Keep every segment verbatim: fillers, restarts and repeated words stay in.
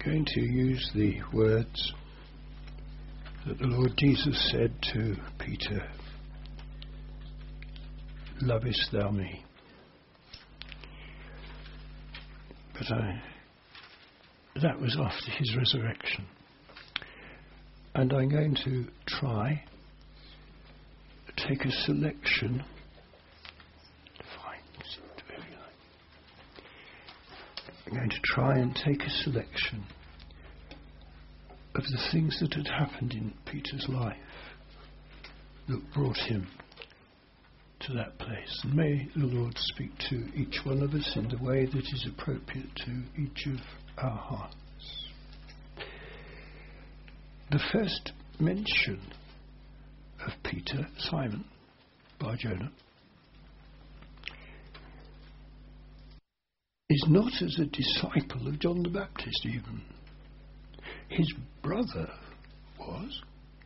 going to use the words that the Lord Jesus said to Peter, "Lovest thou me?" But I, that was after his resurrection. And I'm going to try to take a selection. Fine. I'm going to try and take a selection of the things that had happened in Peter's life that brought him to that place. And may the Lord speak to each one of us in the way that is appropriate to each of our hearts. The first mention of Peter, Simon Bar-Jonah, is not as a disciple of John the Baptist even. His brother was.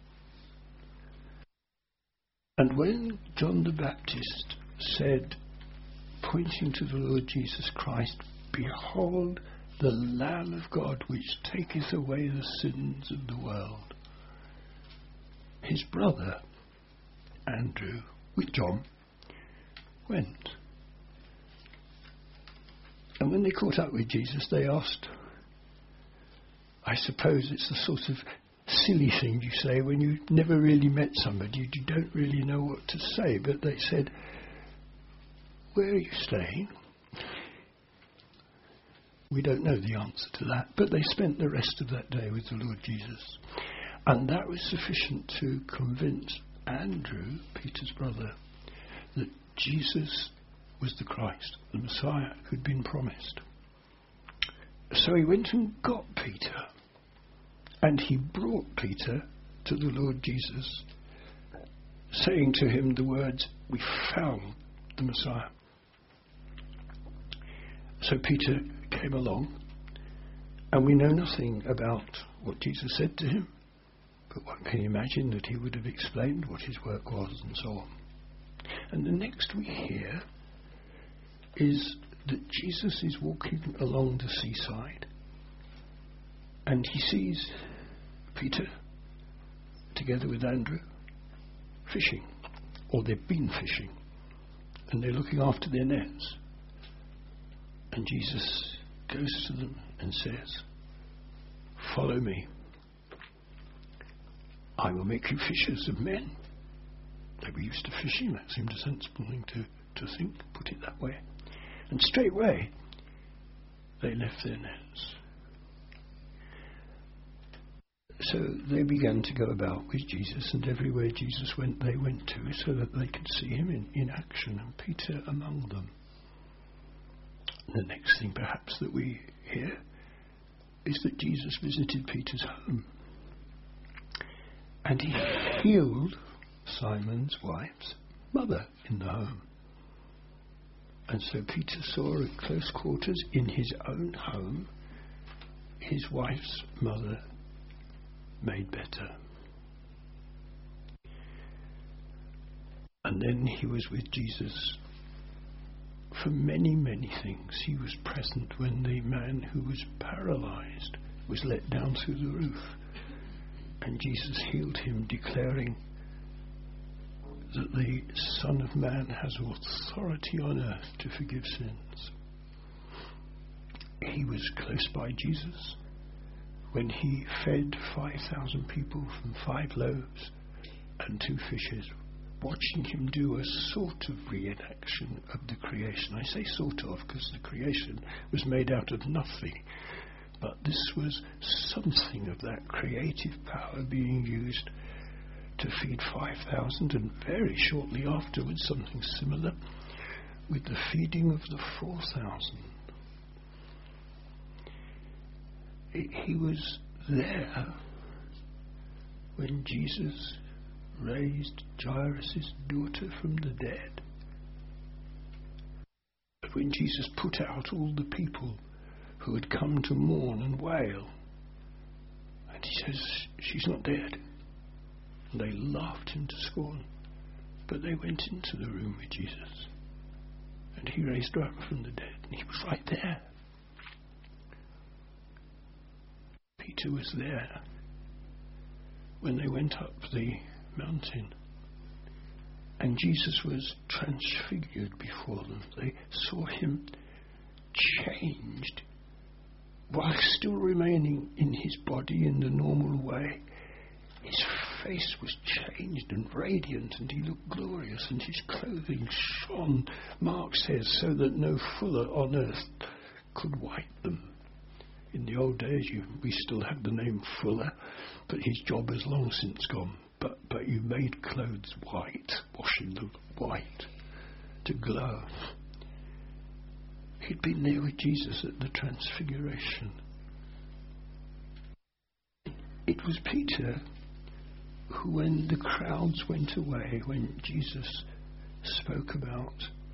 And when John the Baptist said, pointing to the Lord Jesus Christ, "Behold the Lamb of God which taketh away the sins of the world," his brother Andrew, with John, went. And when they caught up with Jesus, they asked, I suppose it's the sort of silly thing you say when you've never really met somebody, you don't really know what to say, but they said, "Where are you staying?" We don't know the answer to that, but they spent the rest of that day with the Lord Jesus. And that was sufficient to convince Andrew, Peter's brother, that Jesus was the Christ, the Messiah who'd been promised. So he went and got Peter, and he brought Peter to the Lord Jesus, saying to him the words, "We found the Messiah." So Peter came along, and we know nothing about what Jesus said to him, but one can imagine that he would have explained what his work was and so on. And the next we hear is that Jesus is walking along the seaside, and he sees Peter together with Andrew fishing, or they've been fishing, and they're looking after their nets. And Jesus goes to them and says, "Follow me. I will make you fishers of men." They were used to fishing. That seemed a sensible thing to, to think, put it that way. And straightway, they left their nets. So they began to go about with Jesus, and everywhere Jesus went, they went to, so that they could see him in, in action, and Peter among them. The next thing perhaps that we hear is that Jesus visited Peter's home, and he healed Simon's wife's mother in the home. And so Peter saw at close quarters in his own home his wife's mother made better. And then he was with Jesus for many, many things. He was present when the man who was paralyzed was let down through the roof, and Jesus healed him, declaring that the Son of Man has authority on earth to forgive sins. He was close by Jesus when he fed five thousand people from five loaves and two fishes, watching him do a sort of reenaction of the creation. I say sort of because the creation was made out of nothing, but this was something of that creative power being used to feed five thousand, and very shortly afterwards something similar with the feeding of the four thousand. He was there when Jesus raised Jairus' daughter from the dead. But when Jesus put out all the people who had come to mourn and wail, and he says, "She's not dead." And they laughed him to scorn. But they went into the room with Jesus, and he raised her up from the dead, and he was right there. Peter was there when they went up the mountain. And Jesus was transfigured before them. They saw him changed while still remaining in his body in the normal way. His face was changed and radiant, and he looked glorious, and his clothing shone, Mark says, so that no fuller on earth could white them. In the old days, you, we still had the name Fuller, but his job has long since gone. But, but you made clothes white, washing them white, to glow. He'd been there with Jesus at the Transfiguration. It was Peter who, when the crowds went away, when Jesus spoke about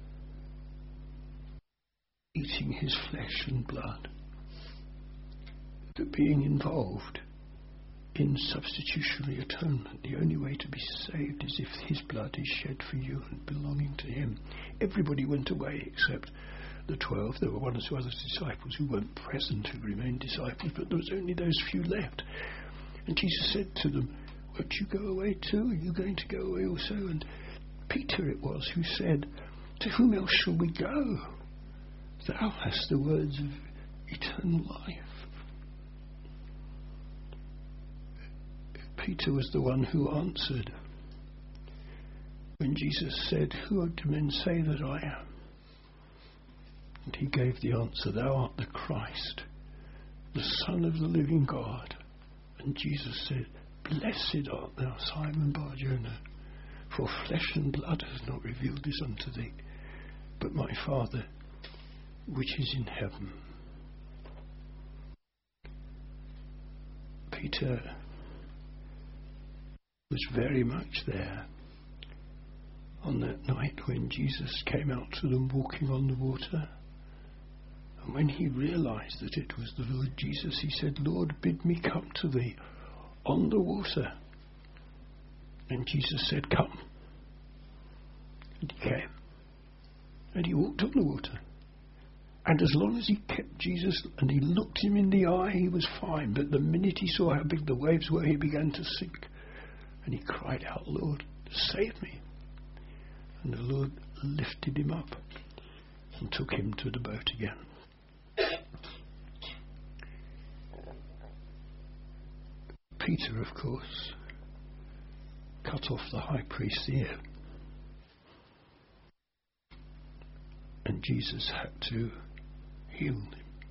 eating his flesh and blood, that being involved in substitutionary atonement, the only way to be saved is if his blood is shed for you and belonging to him. Everybody went away except the twelve. There were one or two other disciples who weren't present, who remained disciples, but there was only those few left. And Jesus said to them, won't you go away too? Are you going to go away also? And Peter it was who said, to whom else shall we go? Thou hast the words of eternal life. Peter was the one who answered when Jesus said, who do men say that I am? And he gave the answer, thou art the Christ, the Son of the living God. And Jesus said, blessed art thou, Simon Bar-Jonah, for flesh and blood has not revealed this unto thee, but my Father which is in heaven. Peter was very much there on that night when Jesus came out to them walking on the water. And when he realized that it was the Lord Jesus, he said, Lord, bid me come to thee on the water. And Jesus said, come. And he came. And he walked on the water. And as long as he kept Jesus and he looked him in the eye, he was fine. But the minute he saw how big the waves were, he began to sink. And he cried out, Lord, save me. And the Lord lifted him up and took him to the boat again. Peter, of course, cut off the high priest's ear. And Jesus had to heal him.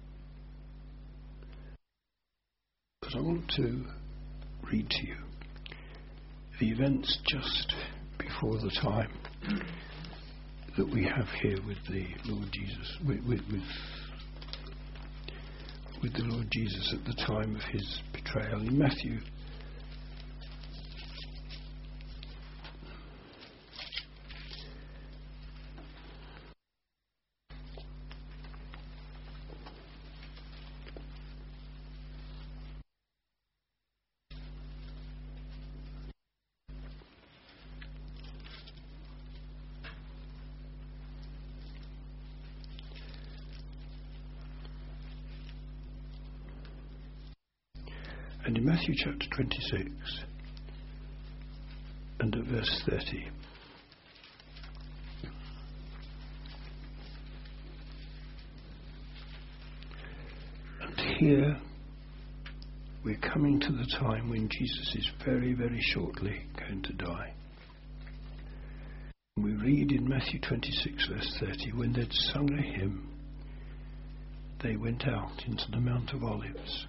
But I want to read to you the events just before the time that we have here with the Lord Jesus, with, with, with, with the Lord Jesus at the time of his betrayal. In Matthew And in Matthew chapter twenty-six and at verse thirty, and here we're coming to the time when Jesus is very, very shortly going to die. We read in Matthew twenty-six verse thirty, when they'd sung a hymn, they went out into the Mount of Olives.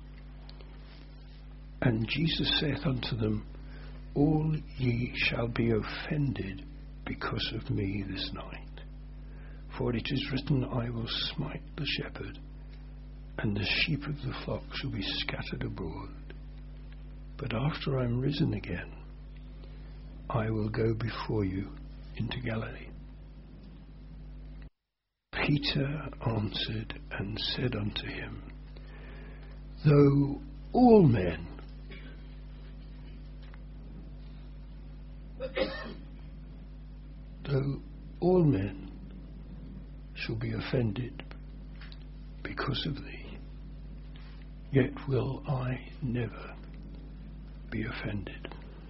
And Jesus saith unto them, all ye shall be offended because of me this night. For it is written, I will smite the shepherd, and the sheep of the flock shall be scattered abroad. But after I am risen again, I will go before you into Galilee. Peter answered and said unto him, though all men though all men shall be offended because of thee, yet will I never be offended.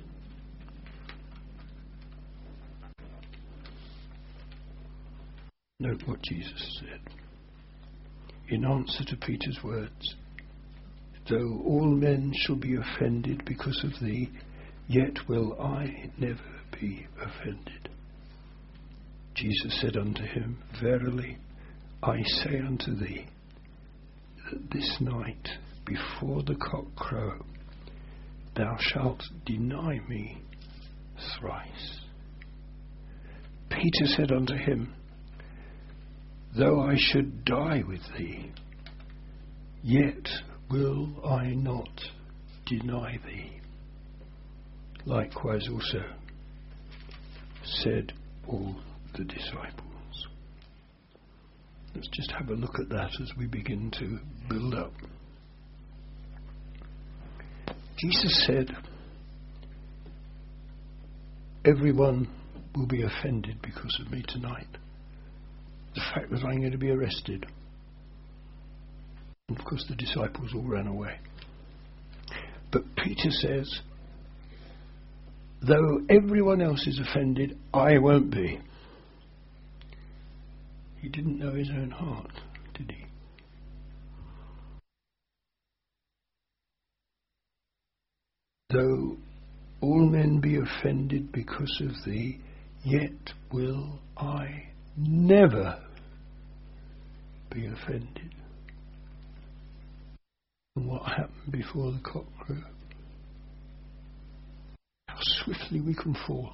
Note what Jesus said. In answer to Peter's words, though all men shall be offended because of thee, yet will I never be offended. Jesus said unto him, verily I say unto thee, that this night before the cock crow, thou shalt deny me thrice. Peter said unto him, though I should die with thee, yet will I not deny thee. Likewise also said all the disciples. Let's just have a look at that as we begin to build up. Jesus said, everyone will be offended because of me tonight. The fact that I'm going to be arrested. And of course the disciples all ran away. But Peter says, though everyone else is offended, I won't be. He didn't know his own heart, did he? Though all men be offended because of thee, yet will I never be offended. And what happened before the cock crew? How swiftly we can fall.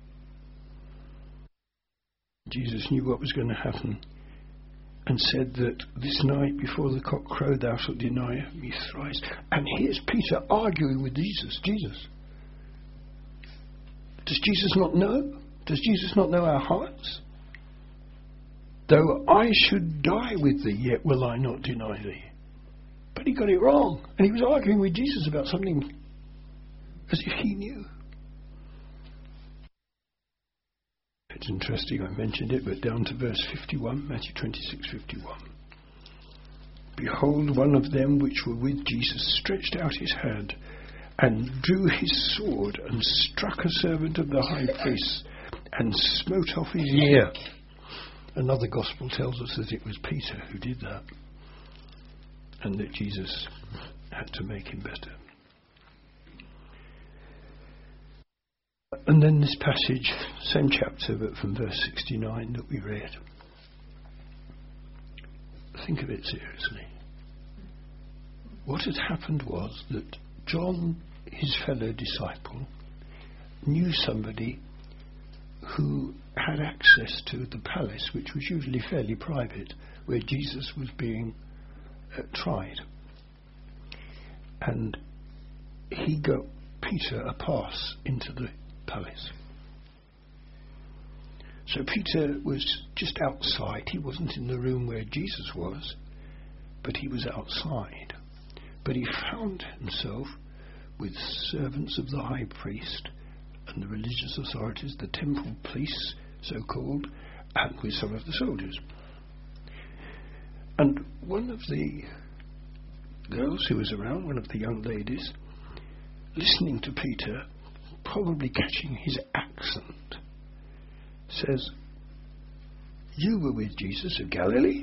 Jesus knew what was going to happen and said that this night before the cock crow thou shalt deny me thrice. And here's Peter arguing with Jesus. Jesus. Does Jesus not know? Does Jesus not know our hearts? Though I should die with thee, yet will I not deny thee. But he got it wrong. And he was arguing with Jesus about something as if he knew. It's interesting, I mentioned it, but down to verse fifty-one, Matthew twenty-six fifty-one. Behold, one of them which were with Jesus stretched out his hand and drew his sword and struck a servant of the high priest and smote off his ear. Another gospel tells us that it was Peter who did that, and that Jesus had to make him better. And then this passage, same chapter, but from verse sixty-nine that we read. Think of it seriously. What had happened was that John, his fellow disciple, knew somebody who had access to the palace, which was usually fairly private, where Jesus was being uh, tried. And he got Peter a pass into the palace. So Peter was just outside. He wasn't in the room where Jesus was, but he was outside. But he found himself with servants of the high priest and the religious authorities, the temple police, so-called, and with some of the soldiers. And one of the girls who was around, one of the young ladies, listening to Peter, probably catching his accent, says, "You were with Jesus of Galilee?"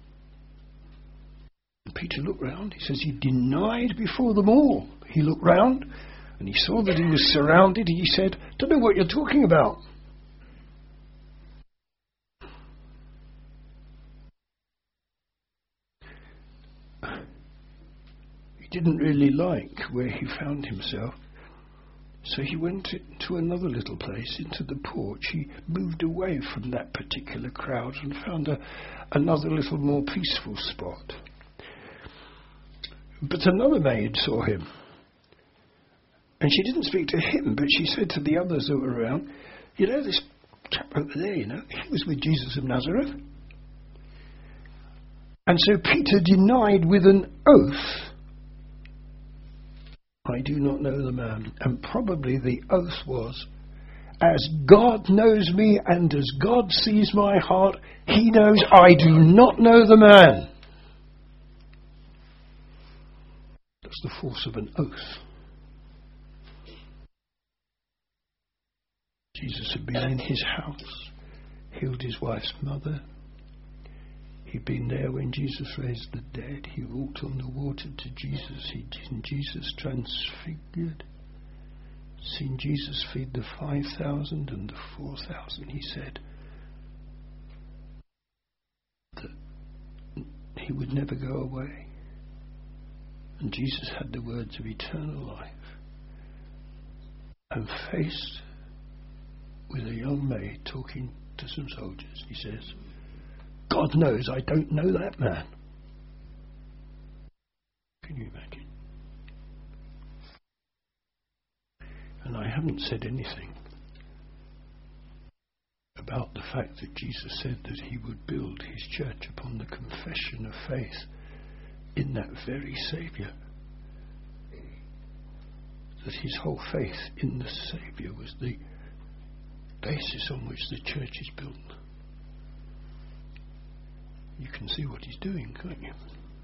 And Peter looked round. He says he denied before them all. He looked round and he saw that he was surrounded. He said, "Don't know what you're talking about." He didn't really like where he found himself. So he went to another little place, into the porch. He moved away from that particular crowd and found a, another little more peaceful spot. But another maid saw him. And she didn't speak to him, but she said to the others that were around, "You know, this chap over there, you know, he was with Jesus of Nazareth." And so Peter denied with an oath, "I do not know the man." And probably the oath was, "As God knows me and as God sees my heart, he knows I do not know the man." That's the force of an oath. Jesus had been in his house, healed his wife's mother. He'd been there when Jesus raised the dead. He walked on the water to Jesus. He'd seen Jesus transfigured. Seen Jesus feed the five thousand and the four thousand. He said that he would never go away. And Jesus had the words of eternal life. And faced with a young maid talking to some soldiers, he says, God knows I don't know that man. Can you imagine? And I haven't said anything about the fact that Jesus said that he would build his church upon the confession of faith in that very Saviour. That his whole faith in the Saviour was the basis on which the church is built. You can see what he's doing, can't you?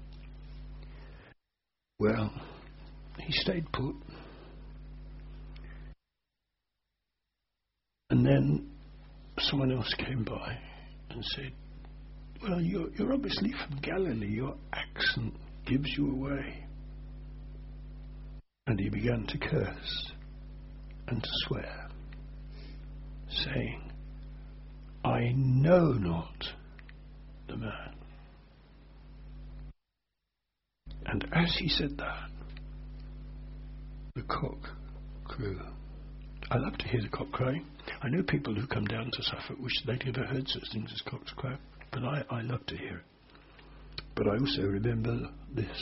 Well, he stayed put. And then someone else came by and said, well, you're, you're obviously from Galilee. Your accent gives you away. And he began to curse and to swear, saying, I know not the man. And as he said that, the cock crew. I love to hear the cock crowing. I know people who come down to Suffolk wish they'd never heard such things as cocks crow, but I, I love to hear it. But I also remember this,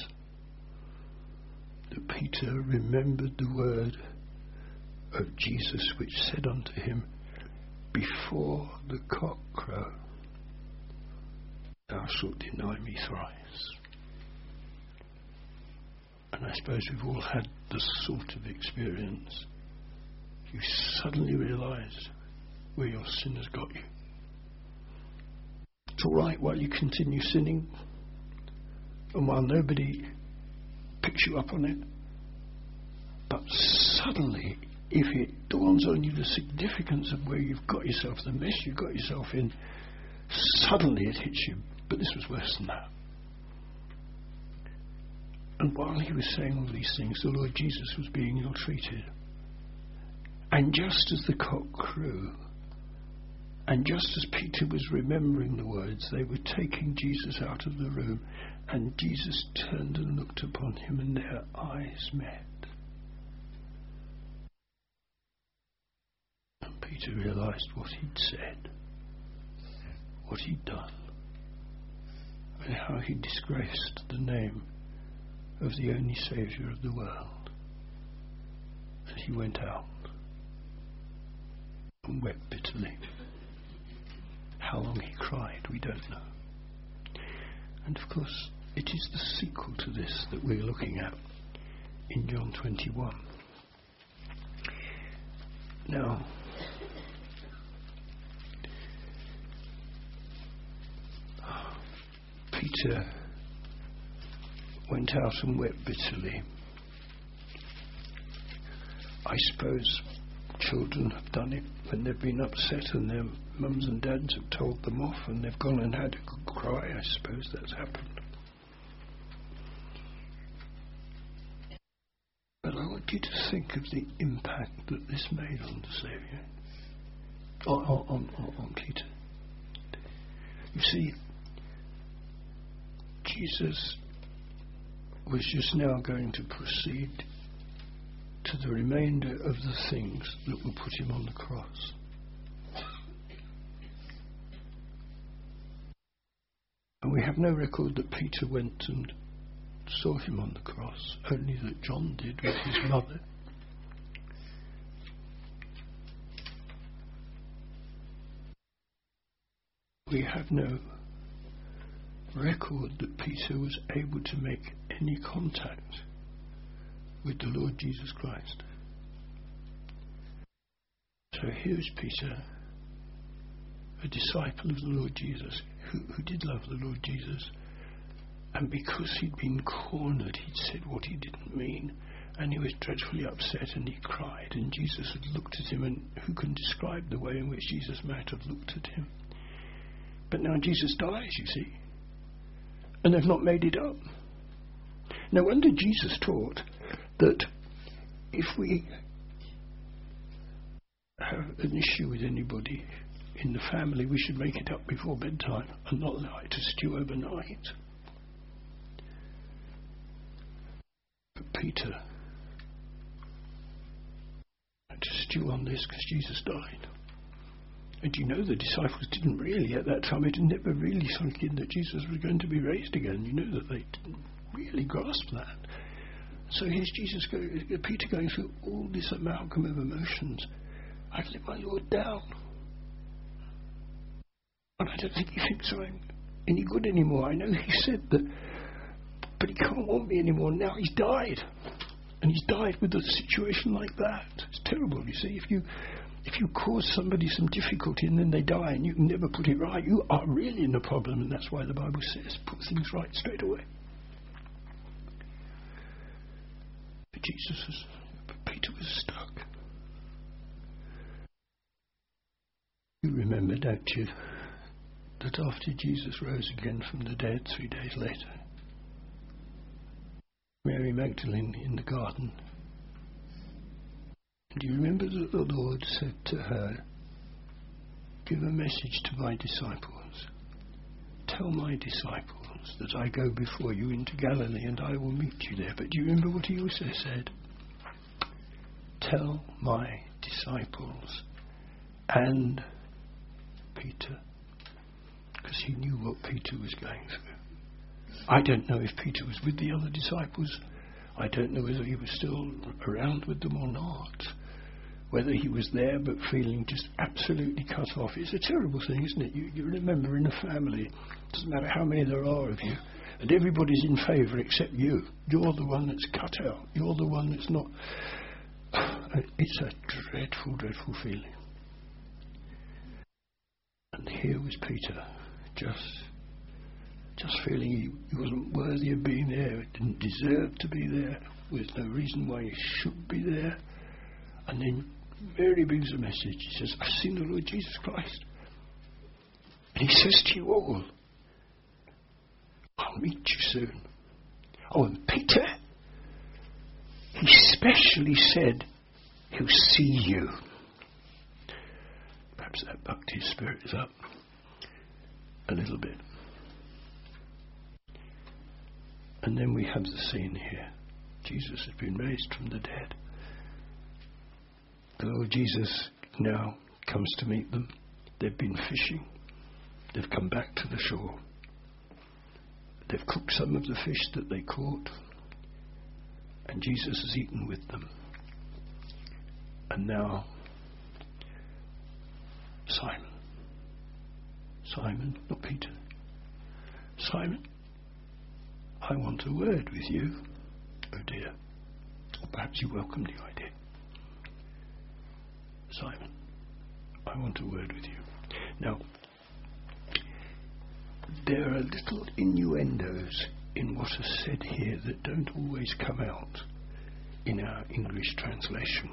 that Peter remembered the word of Jesus which said unto him, before the cock crow, thou shalt deny me thrice. And I suppose we've all had this sort of experience. You suddenly realise where your sin has got you. It's all right while you continue sinning and while nobody picks you up on it. But suddenly, if it dawns on you the significance of where you've got yourself, the mess you've got yourself in, suddenly it hits you. But this was worse than that. And while he was saying all these things, the Lord Jesus was being ill-treated. And just as the cock crew, and just as Peter was remembering the words, they were taking Jesus out of the room, and Jesus turned and looked upon him, and their eyes met. And Peter realised what he'd said, what he'd done, and how he disgraced the name of the only Saviour of the world. And he went out and wept bitterly. How long he cried, we don't know. And of course, it is the sequel to this that we're looking at in John twenty-one. Now, Peter went out and wept bitterly. I suppose children have done it when they've been upset and their mums and dads have told them off and they've gone and had a good cry. I suppose that's happened. But I want you to think of the impact that this made on the Saviour, on, on, on, on Peter. You see, Jesus was just now going to proceed to the remainder of the things that will put him on the cross. And we have no record that Peter went and saw him on the cross, only that John did with his mother. We have no record that Peter was able to make any contact with the Lord Jesus Christ. So here's Peter, a disciple of the Lord Jesus, who, who did love the Lord Jesus, And because he'd been cornered, he'd said what he didn't mean. And he was dreadfully upset and he cried. And Jesus had looked at him, and who can describe the way in which Jesus might have looked at him? But now Jesus dies, you see. And they've not made it up. No wonder Jesus taught that if we have an issue with anybody in the family, we should make it up before bedtime and not allow it to stew overnight. But Peter had to stew on this because Jesus died. And you know the disciples didn't really at that time, it had never really sunk in that Jesus was going to be raised again. You know that they didn't really grasp that. So here's Jesus, go, Peter going through all this amalgam of emotions. I've let my Lord down. And I don't think he thinks I'm any good anymore. I know he said that, but he can't want me anymore. Now he's died. And he's died with a situation like that. It's terrible, you see. If you if you cause somebody some difficulty and then they die and you can never put it right, you are really in a problem. And that's why the Bible says, put things right straight away. But Jesus was, but Peter was stuck. You remember, don't you, that after Jesus rose again from the dead three days later, Mary Magdalene in the garden, do you remember that the Lord said to her, give a message to my disciples. Tell my disciples that I go before you into Galilee and I will meet you there. But do you remember what he also said? Tell my disciples and Peter. Because he knew what Peter was going through. I don't know if Peter was with the other disciples. I don't know whether he was still around with them or not. Whether he was there but feeling just absolutely cut off. It's a terrible thing, isn't it? You, you remember in a family, it doesn't matter how many there are of you, and everybody's in favour except you. You're the one that's cut out. You're the one that's not. It's a dreadful, dreadful feeling. And here was Peter, just just feeling he, he wasn't worthy of being there, didn't deserve to be there, there's no reason why he should be there. And then Mary brings a message. He says, I've seen the Lord Jesus Christ. And he says to you all, I'll meet you soon. Oh, and Peter, he specially said he'll see you. Perhaps that bucked his spirits up a little bit. And then we have the scene here. Jesus has been raised from the dead. The Lord Jesus now comes to meet them. They've been fishing. They've come back to the shore. They've cooked some of the fish that they caught. And Jesus has eaten with them. And now, Simon. Simon, not Peter. Simon, I want a word with you. Oh dear. Or perhaps you welcome the idea. Simon, I want a word with you. Now, there are little innuendos in what is said here that don't always come out in our English translation.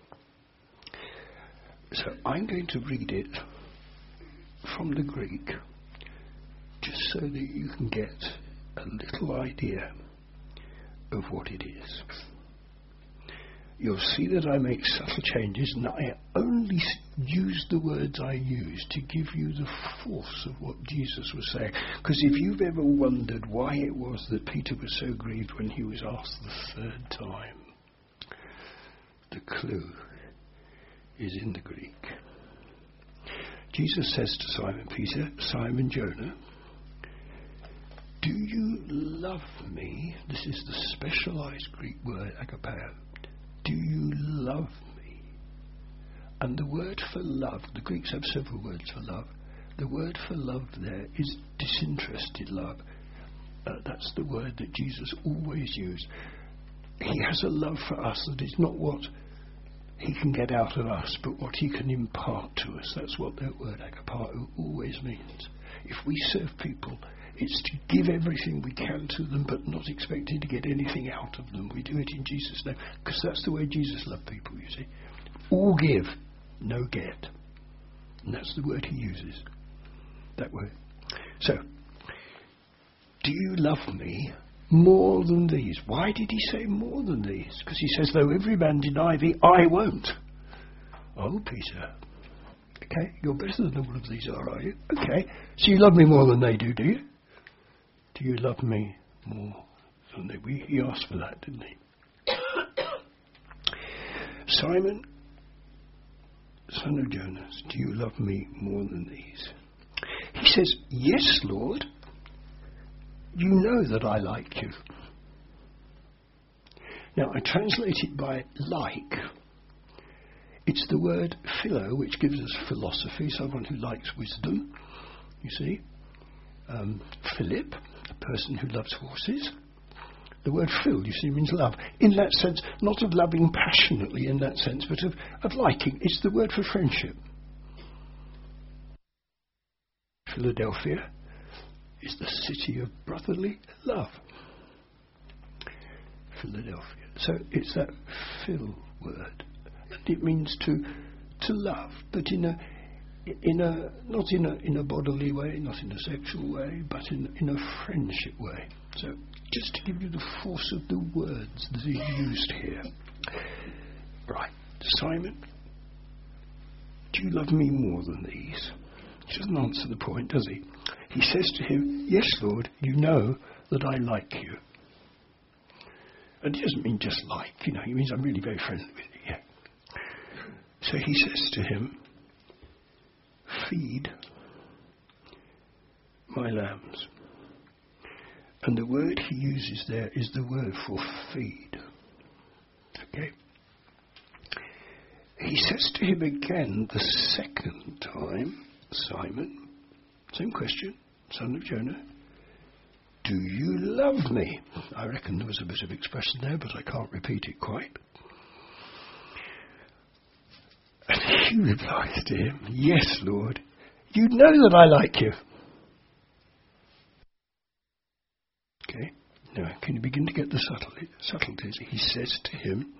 So I'm going to read it from the Greek, just so that you can get a little idea of what it is. You'll see that I make subtle changes, and I only use the words I use to give you the force of what Jesus was saying. Because if you've ever wondered why it was that Peter was so grieved when he was asked the third time, the clue is in the Greek. Jesus says to Simon Peter, Simon Jonah, do you love me? This is the specialized Greek word, agapao. Do you love me? And the word for love, the Greeks have several words for love. The word for love there is disinterested love. Uh, that's the word that Jesus always used. He has a love for us that is not what he can get out of us, but what he can impart to us. That's what that word agapao always means. If we serve people, It's to give everything we can to them, but not expecting to get anything out of them. We do it in Jesus' name, because that's the way Jesus loved people, you see. All give, no get. And that's the word he uses. That word. So, do you love me more than these? Why did he say more than these? Because he says, though every man deny thee, I won't. Oh, Peter. Okay, you're better than all of these are, are you? Okay, so you love me more than they do, do you? Do you love me more than they do? He asked for that, didn't he? Simon, son of Jonas, do you love me more than these? He says, yes, Lord. You know that I like you. Now, I translate it by like. It's the word philo, which gives us philosophy, someone who likes wisdom, you see. Um, Philip, a person who loves horses. The word phil, you see, means love. In that sense, not of loving passionately in that sense, but of, of liking. It's the word for friendship. Philadelphia is the city of brotherly love. Philadelphia. So it's that phil word. And it means to to love, but in a in a not in a in a bodily way, not in a sexual way, but in in a friendship way. So just to give you the force of the words that is used here. Right. Simon, do you love me more than these? He doesn't answer the point, does he? He says to him, yes, Lord, you know that I like you. And he doesn't mean just like, you know, he means I'm really very friendly with you, yeah. So he says to him, feed my lambs. And the word he uses there is the word for feed. Okay? He says to him again the second time, Simon, same question, son of Jonah, do you love me? I reckon there was a bit of expression there, but I can't repeat it quite. And he replies to him, yes, Lord, you know that I like you. Okay, now can you begin to get the subtlety, subtleties? He says to him,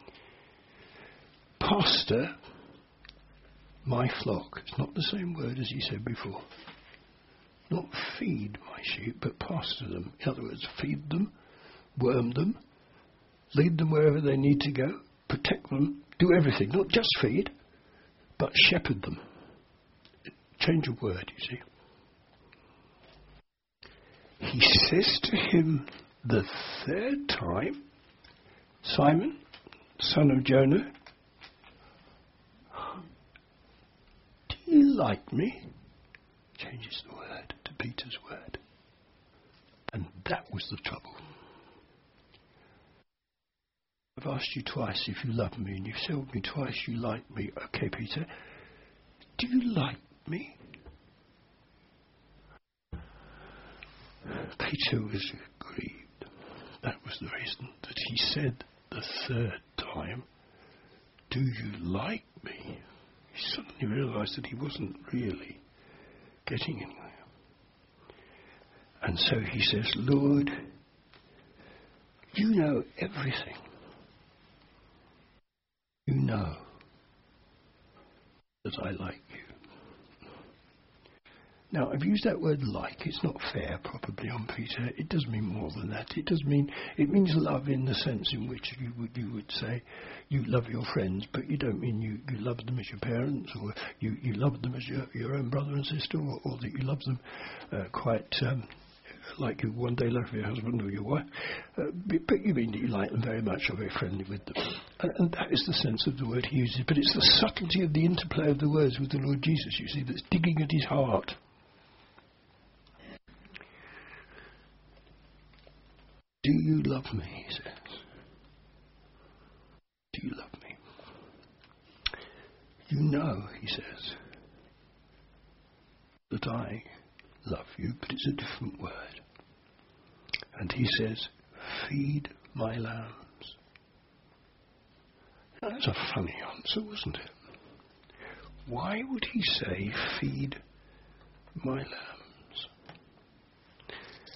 pastor my flock. It's not the same word as he said before. Not feed my sheep, but pasture them. In other words, feed them, worm them, lead them wherever they need to go, protect them, do everything. Not just feed, but shepherd them. Change of word, you see. He says to him the third time, Simon, son of Jonah, do you like me? Changes the word to Peter's word. And that was the trouble. I've asked you twice if you love me, and you've told me twice you like me. Okay, Peter, do you like me? Peter was grieved. That was the reason that he said the third time, do you like me? He suddenly realised that he wasn't really getting anywhere. And so he says, Lord, you know everything. You know that I like you. Now, I've used that word like. It's not fair, probably, on Peter. It does mean more than that. It does mean, it means love in the sense in which you would you would say you love your friends, but you don't mean you, you love them as your parents, or you, you love them as your, your own brother and sister, or, or that you love them uh, quite um, like you one day love your husband or your wife. Uh, but you mean that you like them very much, or very friendly with them. And, and that is the sense of the word he uses. But it's the subtlety of the interplay of the words with the Lord Jesus, you see, that's digging at his heart. Do you love me, he says. Do you love me? You know, he says, that I love you, but it's a different word. And he says, feed my lambs. Now, that's a funny answer, wasn't it? Why would he say, feed my lambs?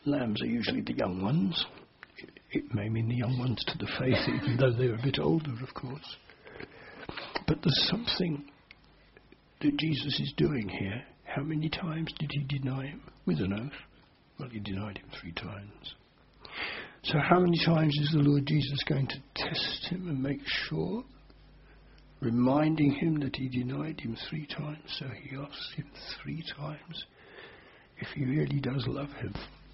lambs are usually the young ones. It, it may mean the young ones to the faith, even though they're a bit older, of course. But there's something that Jesus is doing here. How many times did he deny him? With an oath. Well, he denied him three times. So how many times is the Lord Jesus going to test him and make sure? Reminding him that he denied him three times. So he asks him three times if he really does love him.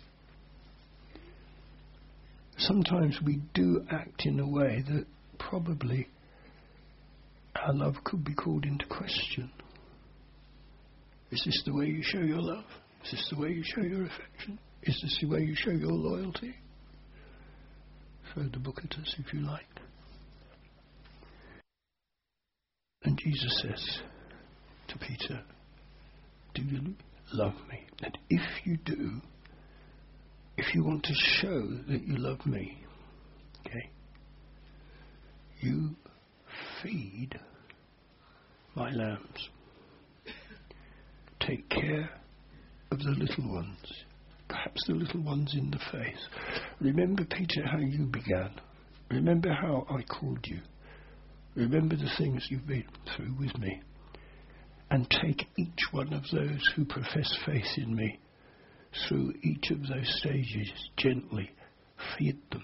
Sometimes we do act in a way that probably our love could be called into question. Is this the way you show your love? Is this the way you show your affection? Is this the way you show your loyalty? Throw the book at us if you like. And Jesus says to Peter, do you love me? And if you do, if you want to show that you love me, okay, you feed my lambs. Take care of the little ones, perhaps the little ones in the faith. Remember, Peter, how you began. Remember how I called you. Remember the things you've been through with me. And take each one of those who profess faith in me through each of those stages gently. Feed them.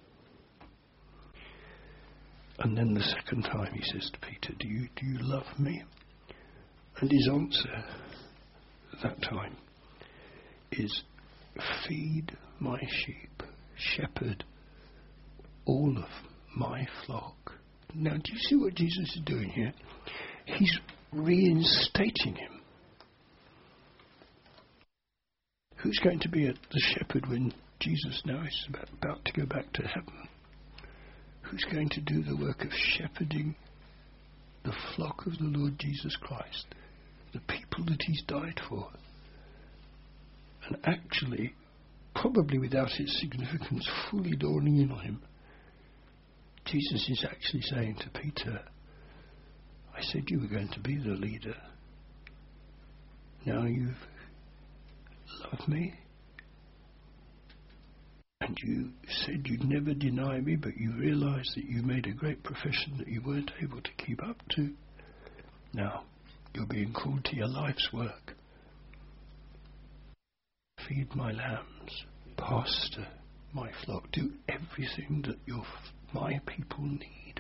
And then the second time he says to Peter, do you, do you love me? And his answer that time is, feed my sheep, shepherd all of my flock. Now, do you see what Jesus is doing here? He's reinstating him. Who's going to be the shepherd when Jesus now is about, about to go back to heaven? Who's going to do the work of shepherding the flock of the Lord Jesus Christ? The people that he's died for. And actually, probably without its significance fully dawning in on him, Jesus is actually saying to Peter, I said you were going to be the leader. Now you've loved me. And you said you'd never deny me, but you realized that you made a great profession that you weren't able to keep up to. Now, you're being called to your life's work. Feed my lambs, pastor my flock, do everything that your my people need.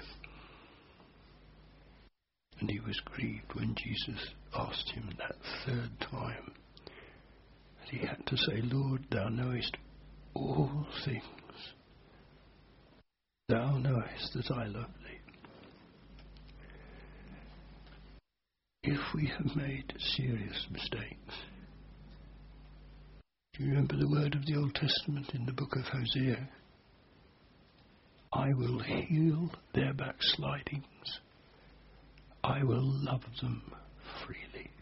And he was grieved when Jesus asked him that third time. And he had to say, Lord, thou knowest all things. Thou knowest that I love thee. If we have made serious mistakes, do you remember the word of the Old Testament in the book of Hosea? I will heal their backslidings. I will love them freely.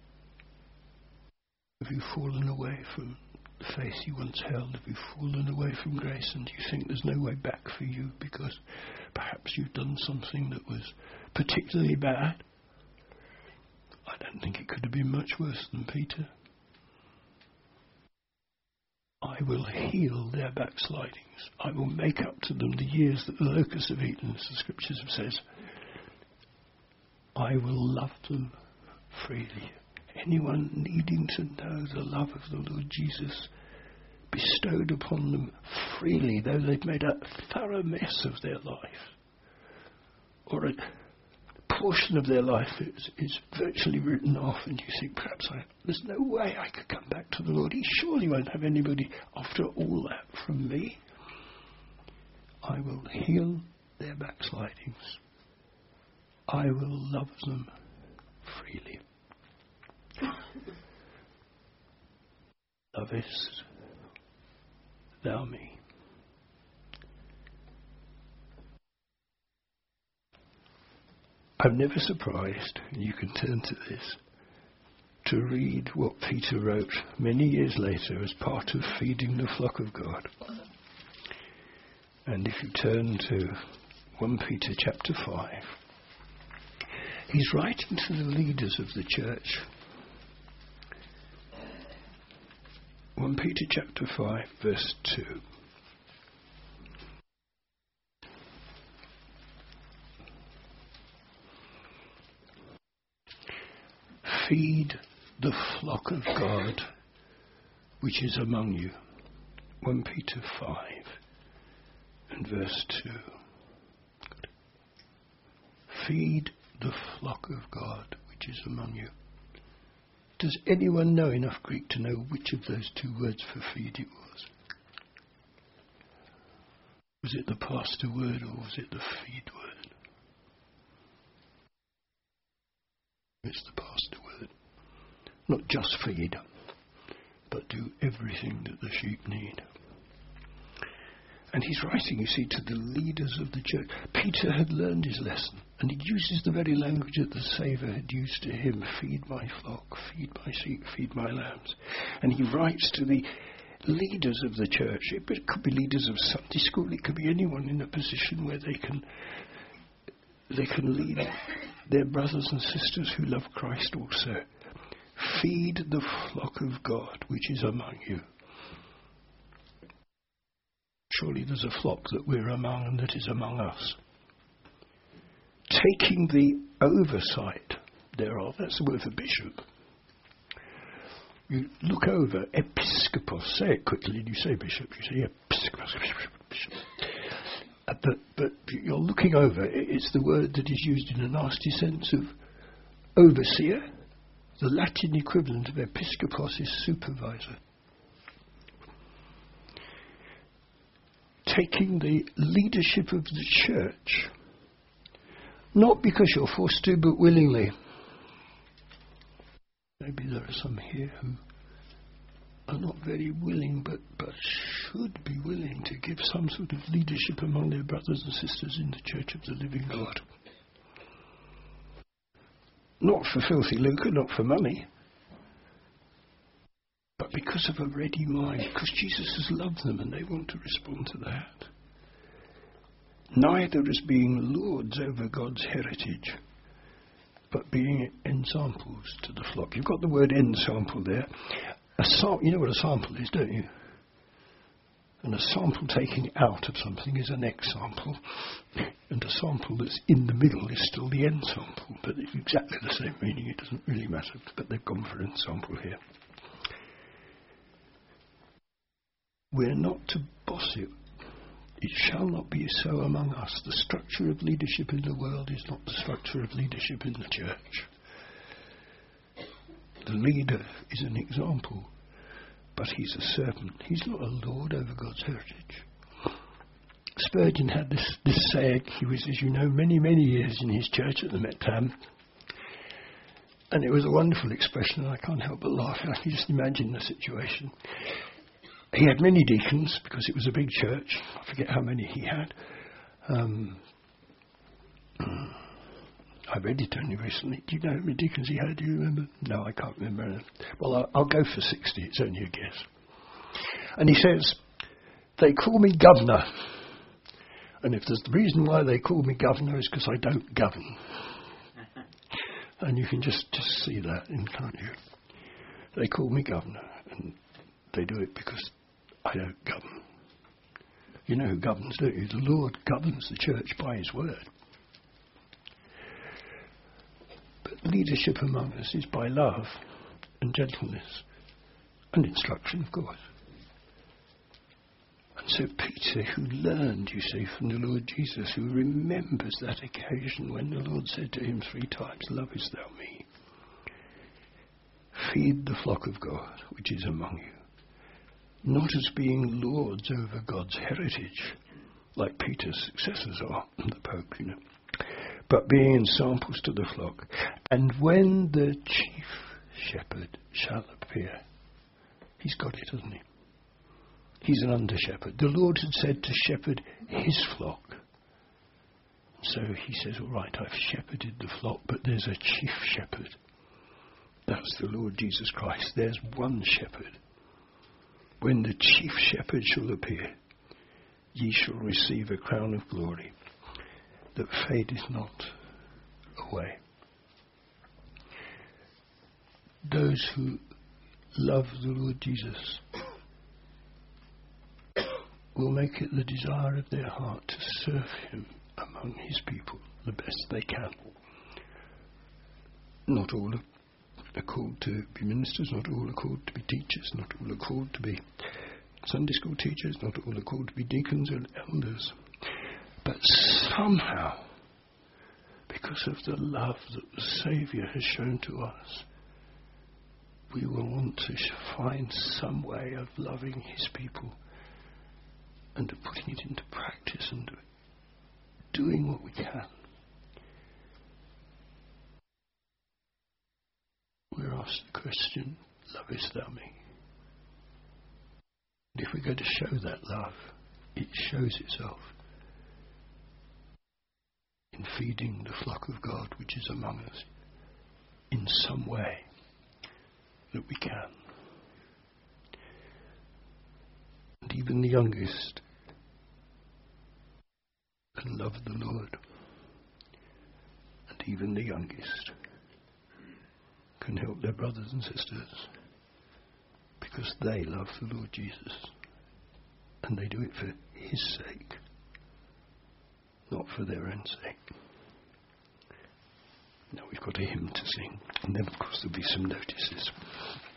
Have you fallen away from the faith you once held? Have you fallen away from grace and you think there's no way back for you because perhaps you've done something that was particularly bad? I don't think it could have been much worse than Peter. I will heal their backslidings. I will make up to them the years that the locusts have eaten, as the scriptures have said. I will love them freely. Anyone needing to know the love of the Lord Jesus bestowed upon them freely, though they've made a thorough mess of their life, or a portion of their life is, is virtually written off, and you think, perhaps I, there's no way I could come back to the Lord. He surely won't have anybody after all that from me. I will heal their backslidings. I will love them freely. Lovest thou me? I'm never surprised, and you can turn to this, to read what Peter wrote many years later as part of feeding the flock of God. And if you turn to First Peter chapter five, he's writing to the leaders of the church First Peter chapter five, verse two. Feed the flock of God which is among you. First Peter five and verse two. Feed the flock of God which is among you. Does anyone know enough Greek to know which of those two words for feed it was? Was it the pastor word or was it the feed word? It's the pastor word. Not just feed, but do everything that the sheep need. And he's writing, you see, to the leaders of the church. Peter had learned his lesson, and he uses the very language that the Saviour had used to him. Feed my flock, feed my sheep, feed my lambs. And he writes to the leaders of the church. It could be leaders of Sunday school. It could be anyone in a position where they can they can lead their brothers and sisters who love Christ also. Feed the flock of God which is among you. Surely there's a flock that we're among and that is among us. Taking the oversight thereof, that's the word for bishop. You look over, episkopos, say it quickly, and you say bishop, you say episkopos, bishop. Uh, but, but you're looking over, it's the word that is used in a nasty sense of overseer. The Latin equivalent of episkopos is supervisor. Taking the leadership of the church, not because you're forced to, but willingly. Maybe there are some here who are not very willing, but, but should be willing to give some sort of leadership among their brothers and sisters in the church of the living God. Not for filthy lucre, not for money, but because of a ready mind, because Jesus has loved them and they want to respond to that. Neither as being lords over God's heritage, but being ensamples to the flock. You've got the word ensample there. A sam- you know what a sample is, don't you? And a sample taking out of something is an example, and a sample that's in the middle is still the ensample, but it's exactly the same meaning. It doesn't really matter, but they've gone for ensample here. We're not to boss it. It shall not be so among us. The structure of leadership in the world is not the structure of leadership in the church. The leader is an example, but he's a servant. He's not a lord over God's heritage. Spurgeon had this, this saying. He was, as you know, many, many years in his church at the Met Tam. And it was a wonderful expression, and I can't help but laugh. I can just imagine the situation. He had many deacons because it was a big church. I forget how many he had. Um, I read it only recently. Do you know how many deacons he had? Do you remember? No, I can't remember. Well, I'll, I'll go for sixty. It's only a guess. And he says, they call me governor. And if there's the reason why they call me governor is because I don't govern. And you can just, just see that, can't you? They call me governor. And they do it because I don't govern. You know who governs, don't you? The Lord governs the church by his word. But leadership among us is by love and gentleness and instruction, of course. And so Peter, who learned, you see, from the Lord Jesus, who remembers that occasion when the Lord said to him three times, lovest thou me? Feed the flock of God, which is among you. Not as being lords over God's heritage, like Peter's successors are, the Pope, you know, but being ensamples to the flock. And when the chief shepherd shall appear, he's got it, hasn't he? He's an under-shepherd. The Lord had said to shepherd his flock. So he says, all right, I've shepherded the flock, but there's a chief shepherd. That's the Lord Jesus Christ. There's one shepherd. When the chief shepherd shall appear, ye shall receive a crown of glory that fadeth not away. Those who love the Lord Jesus will make it the desire of their heart to serve him among his people the best they can. Not all are called to be ministers, not all are called to be teachers, not all are called to be Sunday school teachers, not all are called to be deacons or elders. But somehow, because of the love that the Saviour has shown to us, we will want to find some way of loving his people and of putting it into practice and doing what we can. We're asked the question, lovest thou me? And if we're going to show that love, it shows itself in feeding the flock of God which is among us in some way that we can. And even the youngest can love the Lord. And even the youngest can help their brothers and sisters because they love the Lord Jesus. And they do it for his sake, not for their own sake. Now we've got a hymn to sing, and then of course there'll be some notices.